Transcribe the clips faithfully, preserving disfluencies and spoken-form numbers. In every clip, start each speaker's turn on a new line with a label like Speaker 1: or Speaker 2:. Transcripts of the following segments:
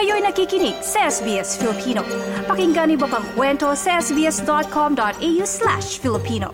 Speaker 1: Kayo'y nakikinig sa S B S Filipino. Pakinggan niyo pa ang kwento sa sbs.com.au slash Filipino.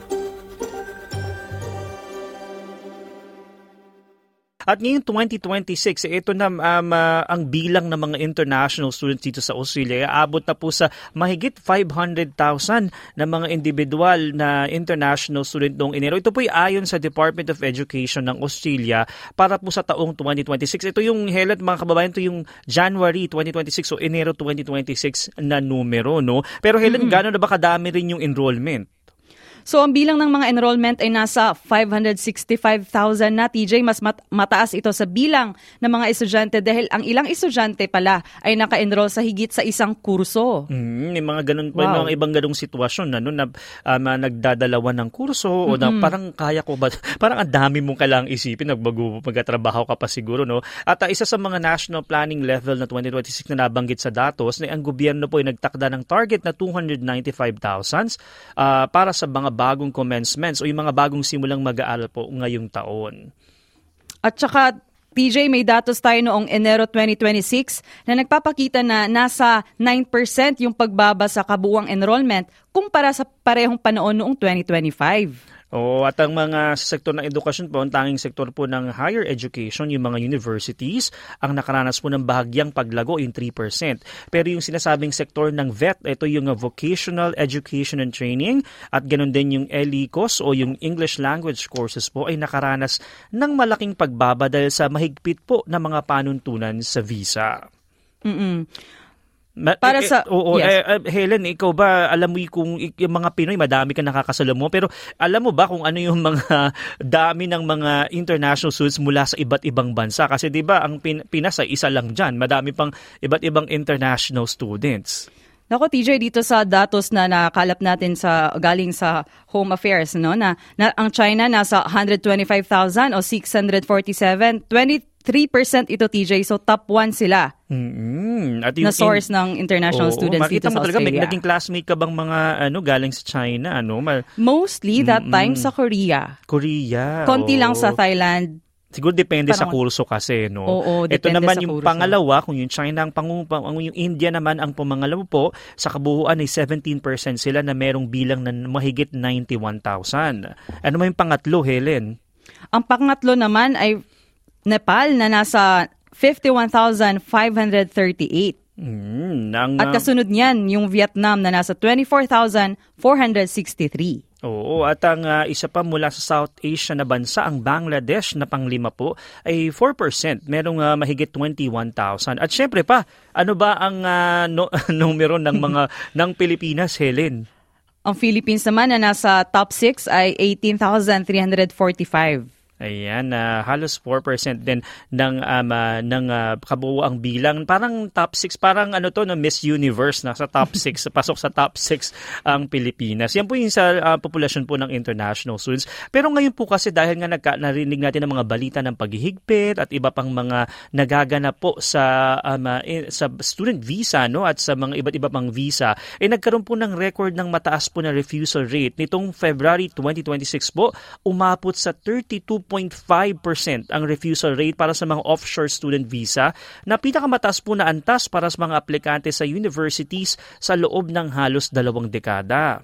Speaker 2: At ngayong twenty twenty-six, ito na um, uh, ang bilang ng mga international students dito sa Australia. Aabot na po sa mahigit five hundred thousand na mga individual na international student noong Enero. Ito po ay ayon sa Department of Education ng Australia para po sa taong twenty twenty-six. Ito yung, Helen, mga kababayan, ito yung January twenty twenty-six o Enero twenty twenty-six na numero, no? Pero Helen, mm-hmm. gano'n na ba kadami rin yung enrollment?
Speaker 3: So ang bilang ng mga enrollment ay nasa five hundred sixty-five thousand na, T J. Mas mat- mataas ito sa bilang ng mga estudyante dahil ang ilang estudyante pala ay naka-enroll sa higit sa isang kurso.
Speaker 2: Mm, may mga ganun pa, wow. mga ibang ganung sitwasyon ano, na um, nagdadalawan ng kurso mm-hmm. o na parang kaya ko ba, parang ang dami mong kailangang isipin, nagbago, magkatrabaho ka pa siguro, no? At uh, isa sa mga national planning level na twenty twenty-six na nabanggit sa datos, na ang gobyerno po ay nagtakda ng target na two hundred ninety-five thousand uh, para sa mga bagong commencements o yung mga bagong simulang mag-aaral po ngayong taon.
Speaker 3: At saka, T J, may datos tayo noong Enero twenty twenty-six na nagpapakita na nasa nine percent yung pagbaba sa kabuuang enrollment kumpara sa parehong panahon noong twenty twenty-five.
Speaker 2: Oo, at ang mga sa sektor ng edukasyon po, ang tanging sektor po ng higher education, yung mga universities, ang nakaranas po ng bahagyang paglago, yung three percent. Pero yung sinasabing sektor ng V E T, ito yung Vocational Education and Training, at ganun din yung L E C O S o yung English Language Courses po, ay nakaranas ng malaking pagbaba dahil sa mahigpit po na mga panuntunan sa visa.
Speaker 3: Mm-mm.
Speaker 2: Ma-
Speaker 3: Para
Speaker 2: eh,
Speaker 3: sa
Speaker 2: eh, oo,
Speaker 3: yes.
Speaker 2: eh, eh, Helen, ikaw ba alam mo kung yung mga Pinoy madami kang nakakasalamuha, pero alam mo ba kung ano yung mga dami ng mga international students mula sa iba't ibang bansa? Kasi 'di ba ang Pin- Pinas ay isa lang diyan, madami pang iba't ibang international students.
Speaker 3: Nako, T J, dito sa datos na nakalap natin sa galing sa Home Affairs, no, na, na ang China nasa one hundred twenty-five thousand o six hundred forty-seven, twenty-three percent ito, T J, so top one sila.
Speaker 2: Mm-hmm. At
Speaker 3: yung, na source in, ng international oh, students dito sa Australia.
Speaker 2: May naging classmate ka bang mga ano galing sa China? Ano? Mal-
Speaker 3: Mostly that mm-hmm. time sa Korea.
Speaker 2: Korea.
Speaker 3: Konti
Speaker 2: oh.
Speaker 3: lang sa Thailand.
Speaker 2: Siguro depende Parang, sa kurso kasi, no?
Speaker 3: Oo,
Speaker 2: ito naman yung
Speaker 3: kurso.
Speaker 2: pangalawa, kung yung China ang pangu, pang, yung India naman ang pamangalawa po, sa kabuuan ay seventeen percent sila na merong bilang na mahigit ninety-one thousand. Ano man yung pangatlo, Helen?
Speaker 3: Ang pangatlo naman ay Nepal na nasa fifty-one thousand five hundred thirty-eight.
Speaker 2: Mm, ang,
Speaker 3: At kasunod niyan, yung Vietnam na nasa twenty-four thousand four hundred sixty-three.
Speaker 2: Oo, at ang uh, isa pa mula sa South Asia na bansa, ang Bangladesh na panglima po, ay four percent. Merong uh, mahigit twenty-one thousand. At syempre pa, ano ba ang uh, no, numero ng mga ng Pilipinas, Helen?
Speaker 3: Ang Philippines naman na nasa top six ay eighteen thousand three hundred forty-five.
Speaker 2: Ayan, uh, halos four percent din ng, um, uh, ng uh, kabuuang bilang. Parang top six, parang ano to, no, Miss Universe, na sa top six, pasok sa top six ang Pilipinas. Yan po yung sa uh, populasyon po ng international students. Pero ngayon po kasi dahil nga nagka, narinig natin ng mga balita ng paghihigpit at iba pang mga nagaganap po sa, um, uh, sa student visa, no, at sa mga iba't iba pang visa, eh nagkaroon po ng record ng mataas po na refusal rate. Nitong February twenty twenty-six po, umabot sa thirty-two point five percent ang refusal rate para sa mga offshore student visa, na pinakamataas po na antas para sa mga aplikante sa universities sa loob ng halos dalawang dekada.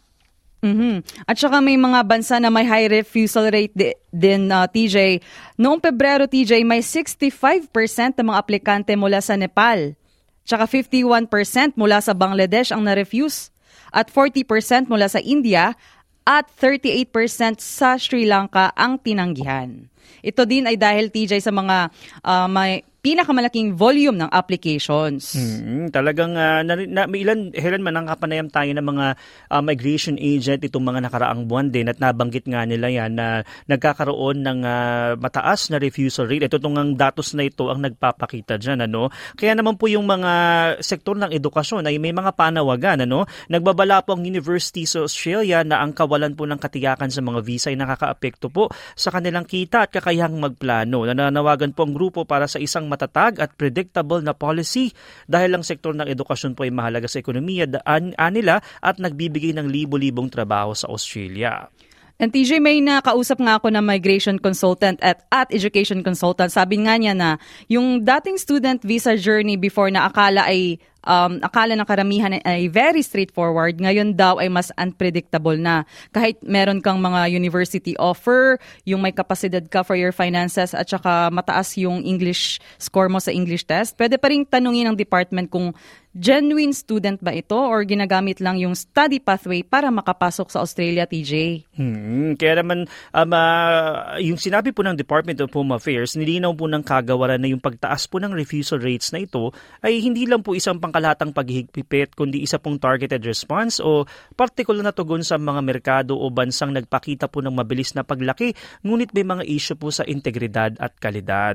Speaker 3: Mm-hmm. At saka may mga bansa na may high refusal rate di- din, uh, T J. Noong Pebrero, T J, may sixty-five percent ng mga aplikante mula sa Nepal. Tsaka fifty-one percent mula sa Bangladesh ang na-refuse. At forty percent mula sa India. At thirty-eight percent sa Sri Lanka ang tinanggihan. Ito din ay dahil, T J, sa mga uh, may pinakamalaking volume ng applications.
Speaker 2: Mm-hmm. Talagang uh, na, na, may ilan, Helen, man, nakapanayam tayo ng mga uh, migration agent itong mga nakaraang buwan din, at nabanggit nga nila yan na nagkakaroon ng uh, mataas na refusal rate. Ito itong datos na ito ang nagpapakita dyan. Ano? Kaya naman po yung mga sektor ng edukasyon ay may mga panawagan. Ano? Nagbabala po ang University sa Australia na ang kawalan po ng katiyakan sa mga visa ay nakakaapekto po sa kanilang kita at kakayahang magplano. Nananawagan po ang grupo para sa isang matatag at predictable na policy dahil ang sektor ng edukasyon po ay mahalaga sa ekonomiya daan nila at nagbibigay ng libo-libong trabaho sa Australia.
Speaker 3: And T J, may nakausap nga ako na migration consultant at, at education consultant. Sabi nga niya na yung dating student visa journey before na akala ay um, akala ng karamihan ay very straightforward, ngayon daw ay mas unpredictable na. Kahit meron kang mga university offer, yung may kapasidad ka for your finances at saka mataas yung English score mo sa English test, pwede pa rin tanungin ng department kung genuine student ba ito or ginagamit lang yung study pathway para makapasok sa Australia, T J?
Speaker 2: Hmm, kaya naman, um, uh, yung sinabi po ng Department of Home Affairs, nilinaw po ng kagawaran na yung pagtaas po ng refusal rates na ito ay hindi lang po isang pangkalahatang paghihigpit, kundi isa pong targeted response o particular na tugon sa mga merkado o bansang nagpakita po ng mabilis na paglaki, ngunit may mga issue po sa integridad at kalidad.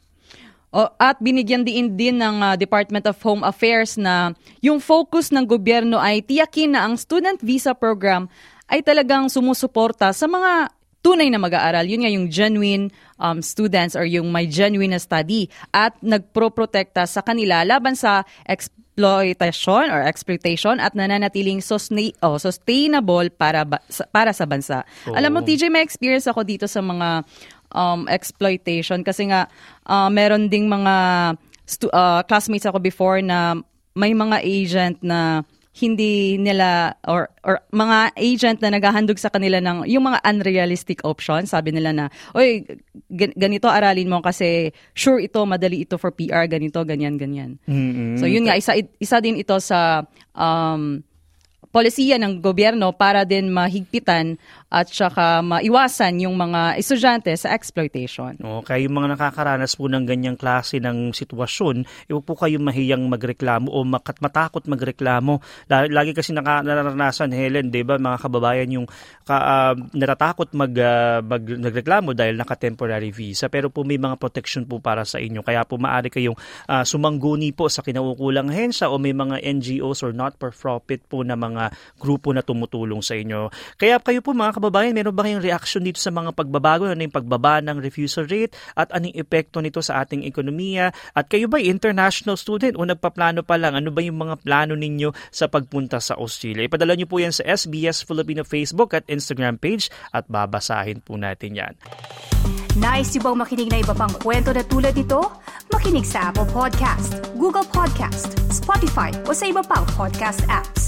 Speaker 3: O, at binigyan din din ng uh, Department of Home Affairs na yung focus ng gobyerno ay tiyakin na ang student visa program ay talagang sumusuporta sa mga tunay na mag-aaral. Yun nga yung genuine um, students or yung may genuine na study at nagproprotekta sa kanila laban sa exploitation or exploitation at nananatiling susna- oh, sustainable para ba- sa, para sa bansa. Oh. Alam mo, T J, may experience ako dito sa mga um, exploitation kasi nga uh, meron ding mga stu- uh, classmates ako before na may mga agent na hindi nila or or mga agent na naghahandog sa kanila ng yung mga unrealistic options. Sabi nila na, oy, ganito aralin mo kasi sure ito, madali ito for P R, ganito, ganyan, ganyan. Mm-hmm. So yun nga, isa, isa din ito sa um, polisiya ng gobyerno para din mahigpitan at saka maiwasan yung mga estudyante sa exploitation.
Speaker 2: Okay, yung mga nakakaranas po ng ganyang klase ng sitwasyon, iwag po kayong mahiyang magreklamo o makat matakot magreklamo. Lagi kasi naka, naranasan, Helen, di ba, mga kababayan yung ka, uh, natatakot mag, uh, mag, magreklamo dahil naka-temporary visa. Pero po may mga protection po para sa inyo. Kaya po maaari kayong uh, sumangguni po sa kinaukulang hensya o may mga N G Os or not-for-profit po na mga grupo na tumutulong sa inyo. Kaya kayo po mga kababayan, meron ba kayong reaction dito sa mga pagbabago, ano yung pagbaba ng refusal rate at anong epekto nito sa ating ekonomiya? At kayo ba international student o nagpaplano pa lang? Ano ba yung mga plano ninyo sa pagpunta sa Australia? Ipadala nyo po yan sa S B S Filipino Facebook at Instagram page at babasahin po natin yan.
Speaker 1: Nice yung bang makinig na iba pang kwento na tulad ito? Makinig sa Apple Podcast, Google Podcast, Spotify o sa iba pang podcast apps.